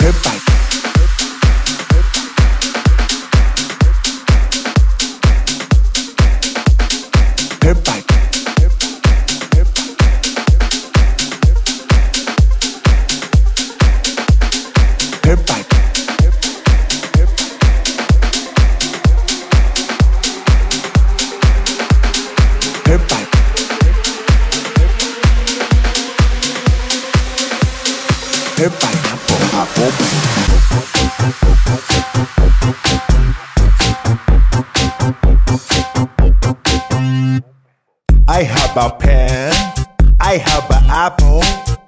I have a pen, I have an apple,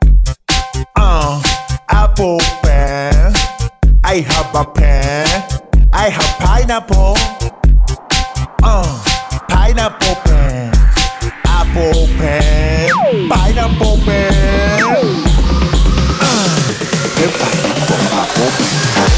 apple pen. I have a pen, I have pineapple, pineapple pen, apple pen, pineapple pen, pineapple, apple pen.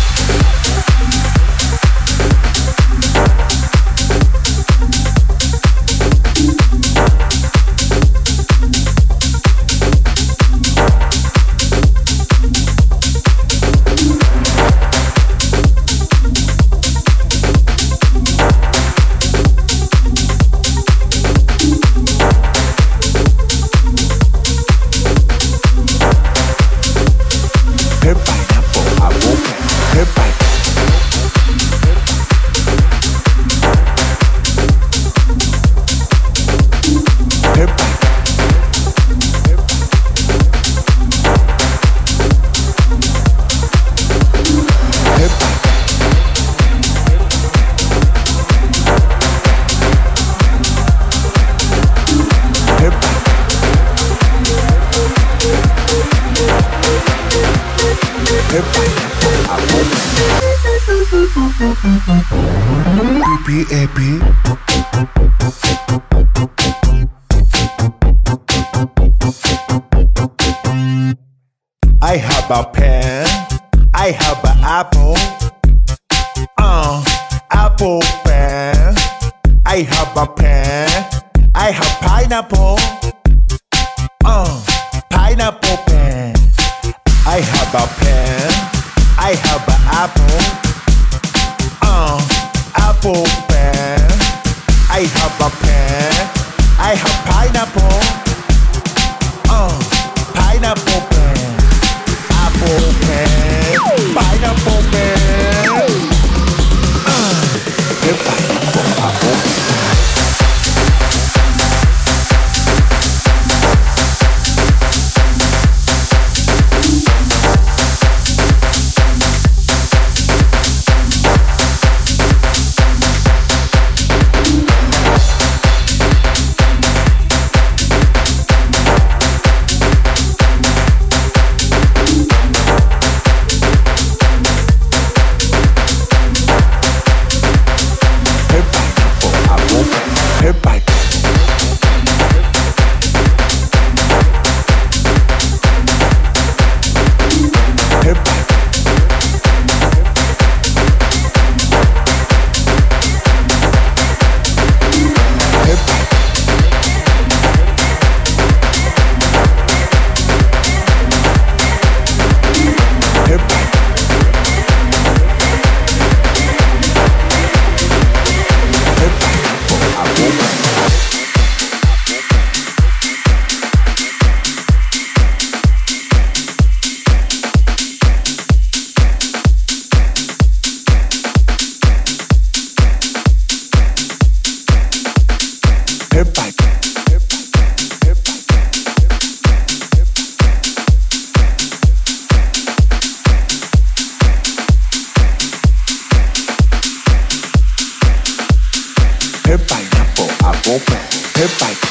I have a pen, I have an apple, apple pen. I have a pen, I have pineapple, pineapple pen. I have a pen, I have an apple, apple pen. I have a pen, I have pineapple, pineapple pen, apple pen, pineapple pen, pineapple, apple pen. Pineapple, apple pen, pineapple.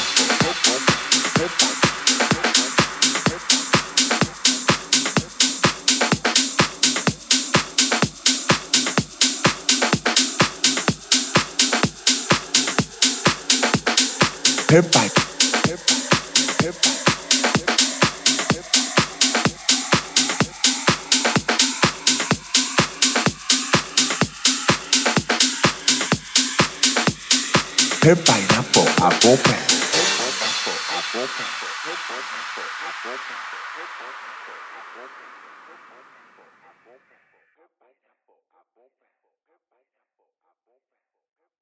Pineapple, apple pen. Apple pen.